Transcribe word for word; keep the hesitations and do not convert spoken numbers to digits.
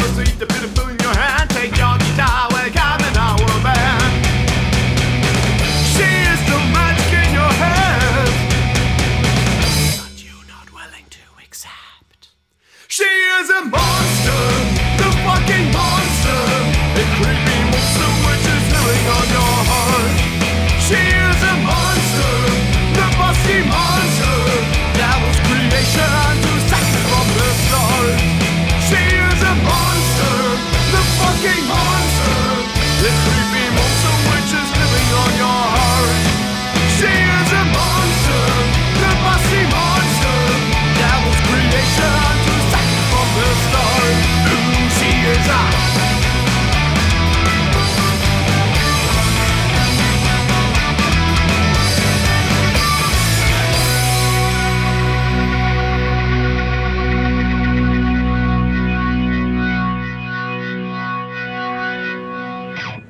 the seat, the pitiful in your hand. Take your guitar, welcome in our band. She is the magic in your head, but you're not willing to accept. She is a monster, the fucking monster, a creepy monster.